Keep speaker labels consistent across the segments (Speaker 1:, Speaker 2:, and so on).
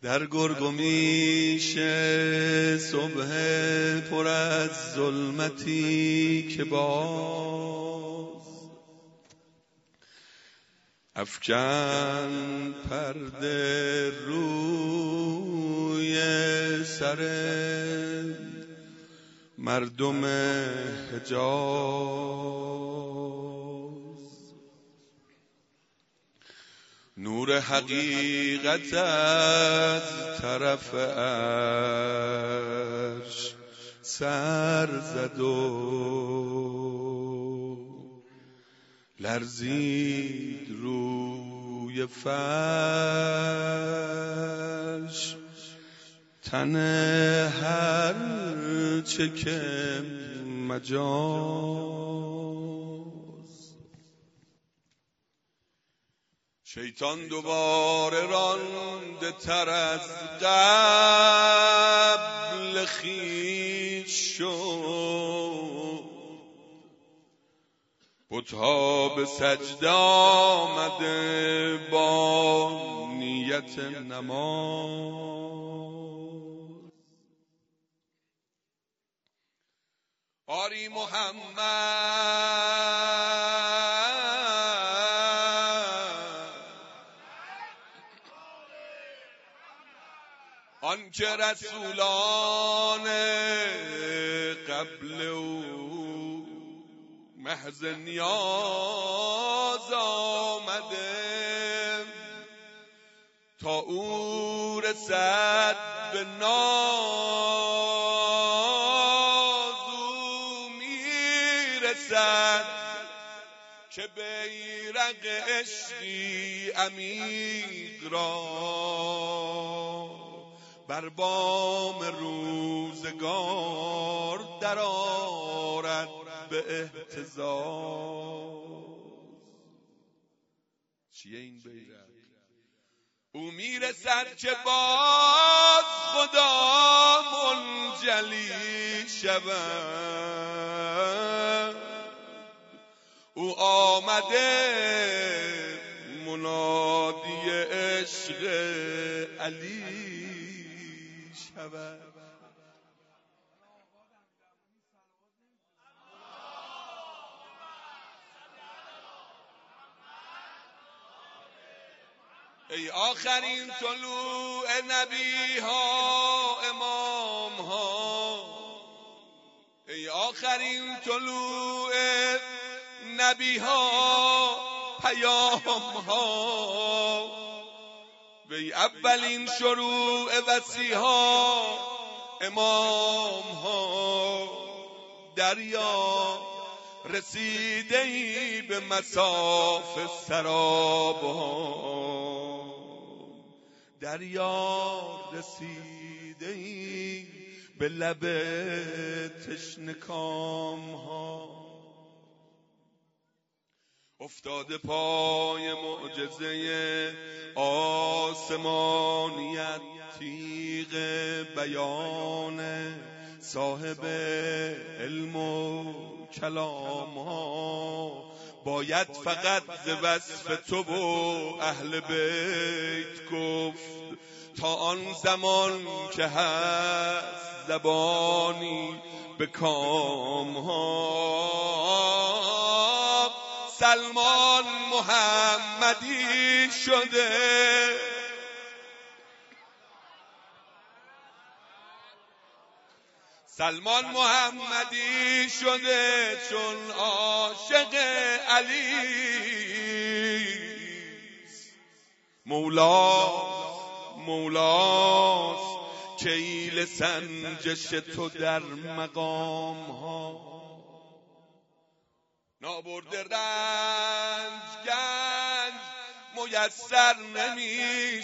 Speaker 1: در گرگومیش صبح پر از ظلمتی که باز افکن پرده روی سر مردم حجاز. نور حقیقت از طرف عرش سر زد و لرزید روی فرش تن هر چه که مجاز. شیطان دوباره رانده تر از قبل خویش شد، بت‌ها به سجده آمده با نیت نماز. آری محمد آن که رسولان قبل او محض نیاز آمده تا او رسد به ناز. او میرسد که بیرق عشقی عمیق را بر بام روزگار درآرد به اهتزاز. چیه این بیرق؟ او میرسد که باز خدا منجلی شود. او آمده منادی عشق علی شود. ای آخرین طلوع نبی ها امام ها، ای آخرین طلوع نبی ها پیام ها، وی اولین شروع وصیها امام ها. دریا رسیده ای به مصاف سراب ها، دریا رسیده ای به لب تشنکام ها. افتاده پای معجزه آسمانیت تیغ بیان صاحب علم و کلام ها. باید فقط ز وصف تو و اهل بیت گفت تا آن زمان که هست زبانی به کام ها. سلمان محمدی شده، سلمان محمدی شده چون عاشق علی. مولاست کیل سنجش تو در مقام ها. نابرده رنج گنج میسر نمی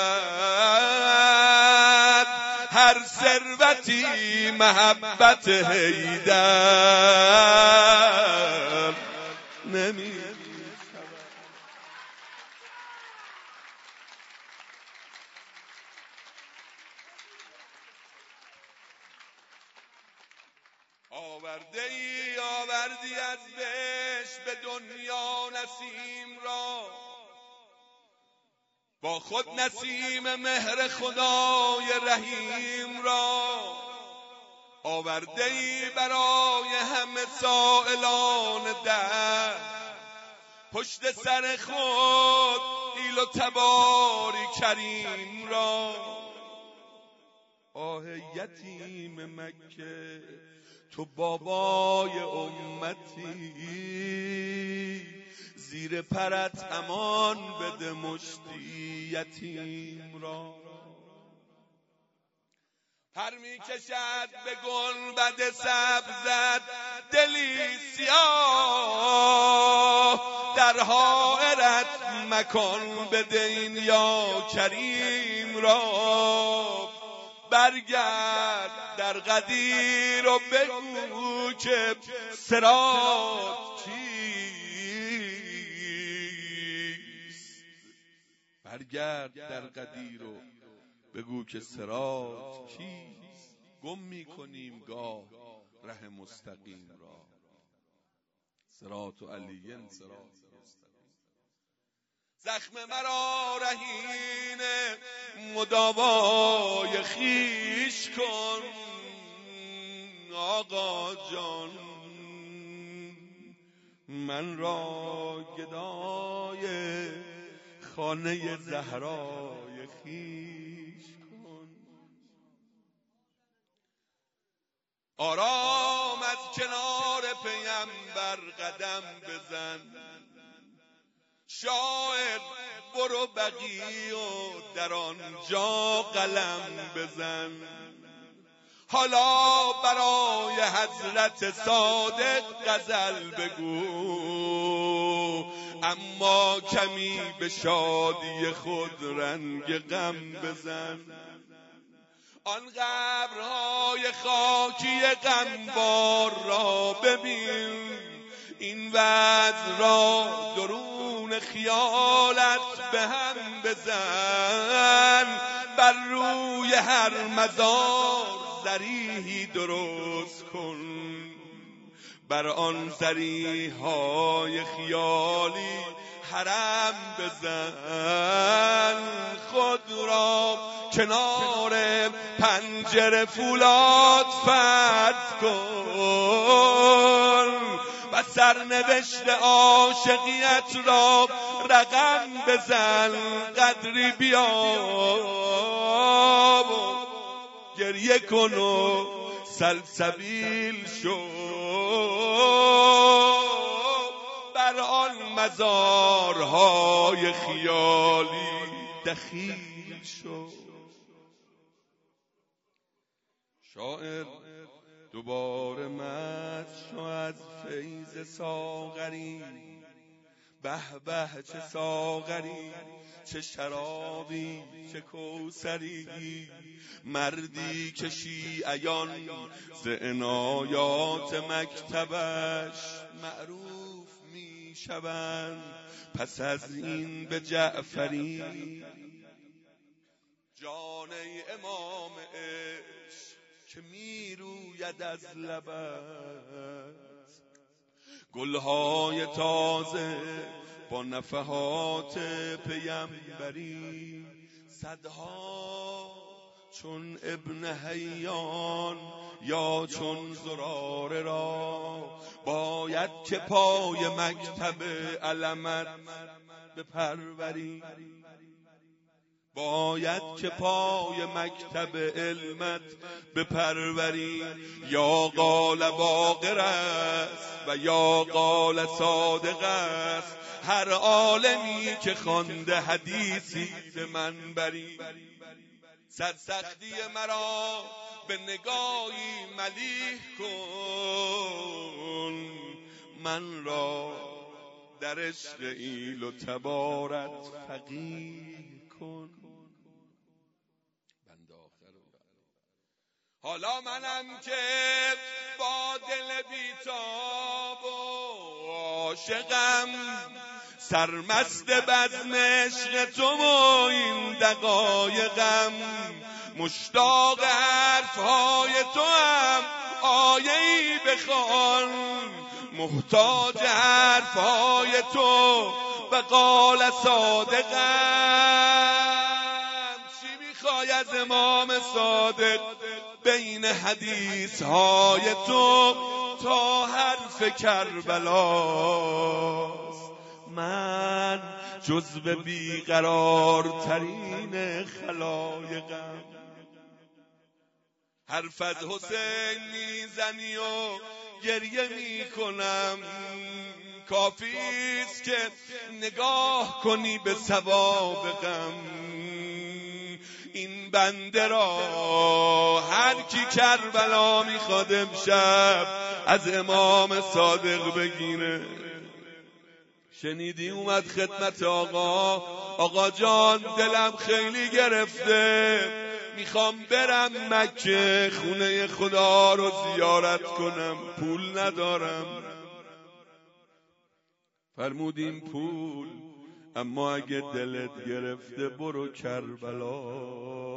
Speaker 1: شود، هر ثروتی محبت حیدر نمی شود. آوردی از بهشت به دنیا نسیم را، با خود نسیم مهر خدای رحیم را، آورده‌ای برای همه سائلان در، پشت سر خود ایل و تباری کریم را. آه یتیم مکه تو بابای امتی، زیر پرت امان بده مشتی یتیم را. پر میکشد به گنبد سبزت دلی سیاه، در حائرت مکان بده این یا کریم را. برگرد در قدیر و بگو که صراط چیست. برگرد در قدیر و بگو که صراط کیست. گم میکنیم گاه ره مستقیم را، صراط و علیین صراط مستقیم. زخم مرا رهین مداوای خیش کن آقا جان، من را گدای خانه زهرای خیش کن. آرام از کنار پیمبر قدم بزن، شاعر برو بقی و در آنجا قلم بزن. حالا برای حضرت صادق غزل بگو، اما کمی به شادی خود رنگ غم بزن. آن قبرهای خاکی غمبار را ببین، این وعظ را درون خیالت به هم بزن. بر روی هر مزار ضریحی درست کن، بر آن ضریح‌های خیالی حرم بزن. خود را کنار پنجره فولاد فرض کن و سرنوشت عاشقیت را رقم بزن. قدری بیاب و گریه کن و سلسبیل شو، بر آن مزارهای خیالی دخیل شو. شاعر دوباره مست شو از فیض ساغری، به به چه ساغری، چه شرابی، چه کوثری. مردی که شیعیان ز عنایات مکتبش معروف می شوند، پس از این به جعفری. جان ای امام عشق که می روید از لبت، گلهای تازه با نفحات پیمبری. صدها چون ابن حیان یا چون زراره را، باید که پای مکتب علمت بپروری. باید که پای مکتب علمت بپروری. یا قال باقر است و یا قال صادق است، هر عالمی که خوانده حدیثی به من بری. صد سختی مرا به نگاهی ملیح کن، من را در عشق ایل و تبارت فقیه کن. حالا منم که با دل بیتاب و عاشقم، سرمست بزم عشق تو و این دقایقم. مشتاق حرفهای تو هم آیه‌ای بخوان، محتاج حرفهای تو و قال صادقم. چی میخوای از امام صادق؟ بین حدیث های تو تا حرف کربلاست. من جزو بیقرارترین خلایقم. حرف از حسین میزنی و گریه میکنم، کافیست که نگاه کنی به سوابقم. این بنده را هر کی کربلا میخواد امشب از امام صادق بگیره. شنیدی اومد خدمت آقا جان دلم خیلی گرفته، میخوام برم مکه خونه خدا رو زیارت کنم، پول ندارم. فرمودیم پول، اما اگه دلت گرفته برو کربلا.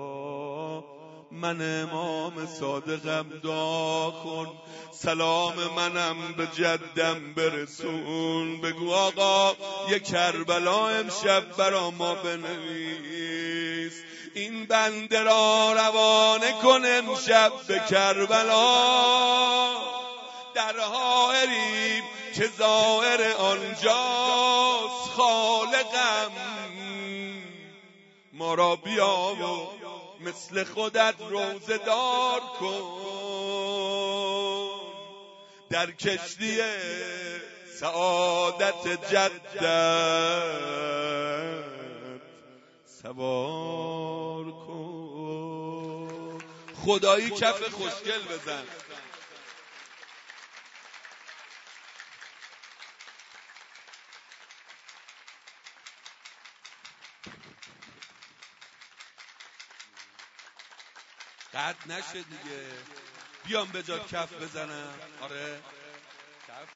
Speaker 1: من امام صادقم، دعا کن سلام منم به جدم برسون. بگو آقا یه کربلا امشب برا ما بنویس. این بنده را روانه کن امشب به کربلا. در حائریم که ظاهر آنجاست خالقم. ما را بیا و مثل خودت روزه دار کن. در کشتی سعادت جدت سوار کن. خدایی کف خوشگل بزن. قد نشه دیگه، بیام به جا کف بزنم. آره کف.